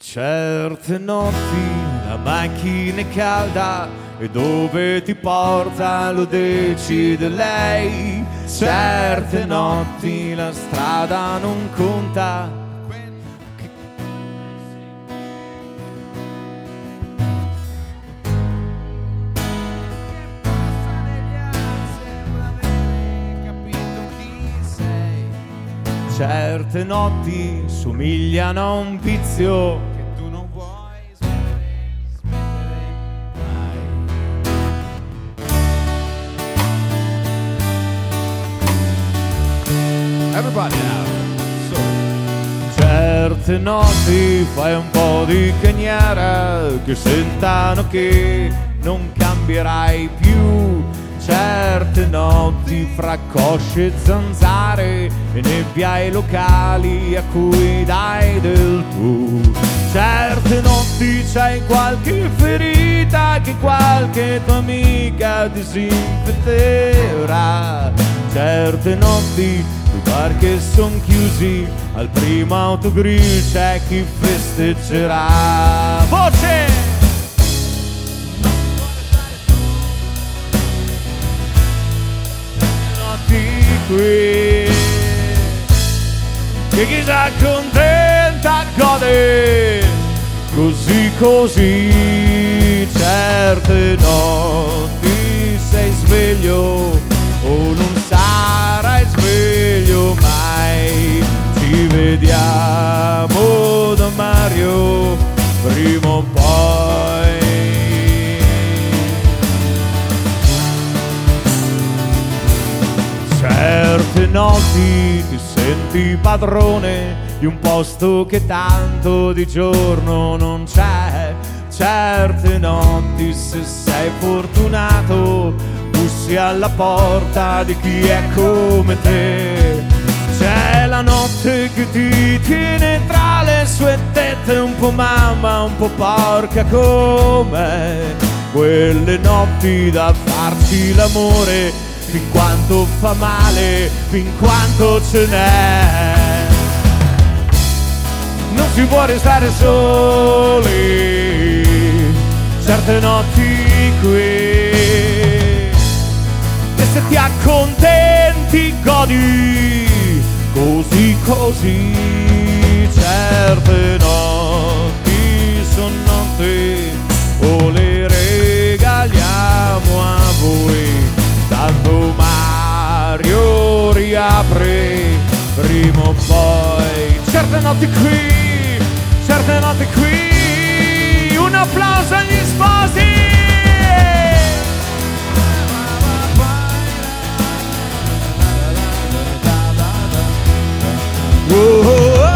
Certe notti la macchina è calda e dove ti porta lo decide lei. Certe notti la strada non conta. Certe notti somigliano a un vizio che tu non vuoi smettere mai. Everybody now. Certe notti fai un po' di cagnara che sentano che non cambierai più. Certe notti fra cosce e zanzare e nebbia ai locali a cui dai del tu. Certe notti c'hai qualche ferita che qualche tua amica disinfetterà. Certe notti i bar che son chiusi, al primo autogrill c'è chi festeggerà. Voce! Qui che chi si accontenta gode così così. Certe notti sei sveglio o non sarai sveglio mai. Ci vediamo da Mario prima o poi. Certe notti ti senti padrone di un posto che tanto di giorno non c'è. Certe notti, se sei fortunato, bussi alla porta di chi è come te. C'è la notte che ti tiene tra le sue tette, un po' mamma, un po' porca come quelle notti da farci l'amore. Fin quanto fa male, fin quanto ce n'è. Non si può restare soli certe notti qui. E se ti accontenti godi così così. Certe notti son notti o le regaliamo a voi. Tanto Mario riapre prima o poi. Certe notti qui, certe notti qui. Un applauso agli sposi. Oh, oh, oh.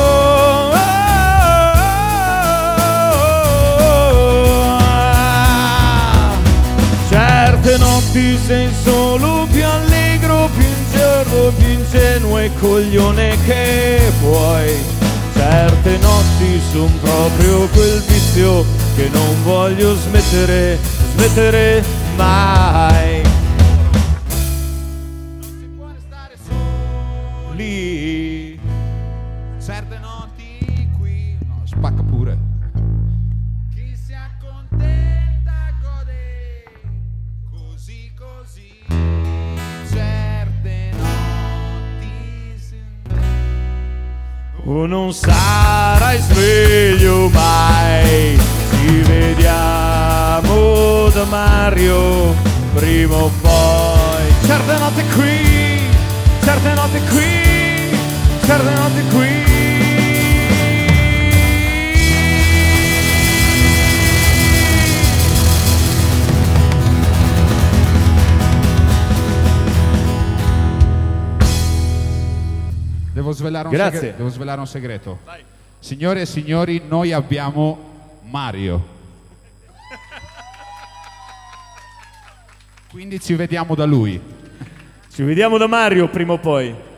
Certe notti sei solo più allegro, più ingenuo, più ingenuo e coglione che puoi. Certe notti son proprio quel vizio che non voglio smettere mai. Non si può restare soli certe notti qui. No, spacca pure. Chi si accontenta gode così così. Certe notti o non sarai sveglio mai. Ci vediamo da Mario prima o poi. Certe notti qui, certe notti qui, certe notti qui. Devo svelare un segreto. Vai. Signore e signori, noi abbiamo Mario. Quindi ci vediamo da lui. Ci vediamo da Mario prima o poi.